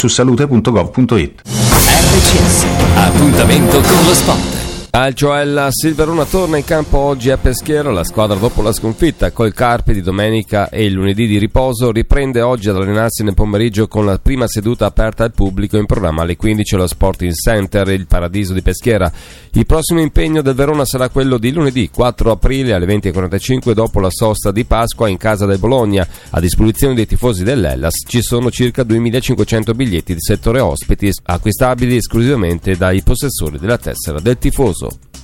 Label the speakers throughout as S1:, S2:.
S1: su salute.gov.it.
S2: RCS, appuntamento con lo sport.
S3: Calcio, il Silverona torna in campo oggi a Peschiera. La squadra, dopo la sconfitta col Carpi di domenica e il lunedì di riposo, riprende oggi ad allenarsi nel pomeriggio con la prima seduta aperta al pubblico in programma alle 15 allo Sporting Center, il Paradiso di Peschiera. Il prossimo impegno del Verona sarà quello di lunedì 4 aprile alle 20:45 dopo la sosta di Pasqua in casa del Bologna. A disposizione dei tifosi dell'Hellas ci sono circa 2.500 biglietti di settore ospiti acquistabili esclusivamente dai possessori della tessera del tifoso.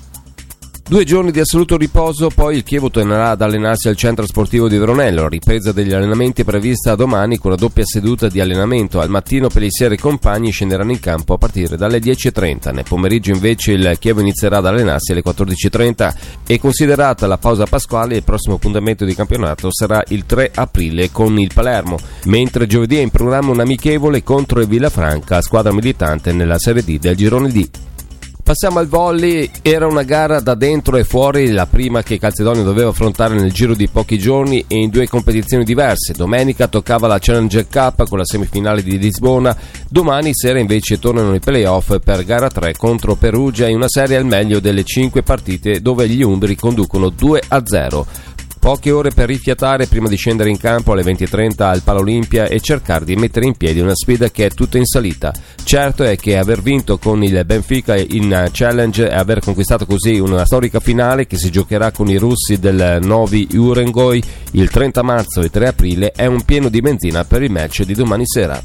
S3: 2 giorni di assoluto riposo, poi il Chievo tornerà ad allenarsi al centro sportivo di Veronello. La ripresa degli allenamenti è prevista domani con la doppia seduta di allenamento. Al mattino Pellissier e compagni scenderanno in campo a partire dalle 10:30. Nel pomeriggio invece il Chievo inizierà ad allenarsi alle 14:30 e, considerata la pausa pasquale, il prossimo appuntamento di campionato sarà il 3 aprile con il Palermo, mentre giovedì è in programma un amichevole contro il Villafranca, squadra militante nella Serie D del Girone D. Passiamo al volley. Era una gara da dentro e fuori, la prima che Calzedonia doveva affrontare nel giro di pochi giorni e in 2 competizioni diverse. Domenica toccava la Challenger Cup con la semifinale di Lisbona, domani sera invece tornano i playoff per gara 3 contro Perugia in una serie al meglio delle 5 partite dove gli umbri conducono 2-0. Poche ore per rifiatare prima di scendere in campo alle 20:30 al Palolimpia e cercare di mettere in piedi una sfida che è tutta in salita. Certo è che aver vinto con il Benfica in Challenge e aver conquistato così una storica finale che si giocherà con i russi del Novi Urengoy il 30 marzo e 3 aprile è un pieno di benzina per il match di domani sera.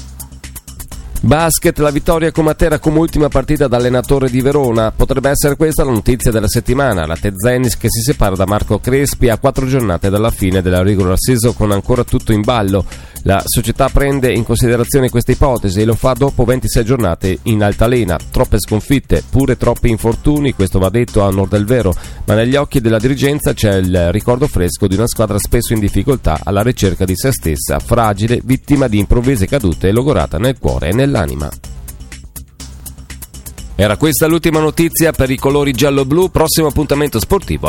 S3: Basket, la vittoria con Matera come ultima partita da allenatore di Verona. Potrebbe essere questa la notizia della settimana. La Tezenis che si separa da Marco Crespi a 4 giornate dalla fine della regular season con ancora tutto in ballo. La società prende in considerazione questa ipotesi e lo fa dopo 26 giornate in altalena. Troppe sconfitte, pure troppi infortuni, questo va detto a onor del vero, ma negli occhi della dirigenza c'è il ricordo fresco di una squadra spesso in difficoltà, alla ricerca di se stessa, fragile, vittima di improvvise cadute logorata nel cuore e nell'anima. Era questa l'ultima notizia per i colori giallo-blu. Prossimo appuntamento sportivo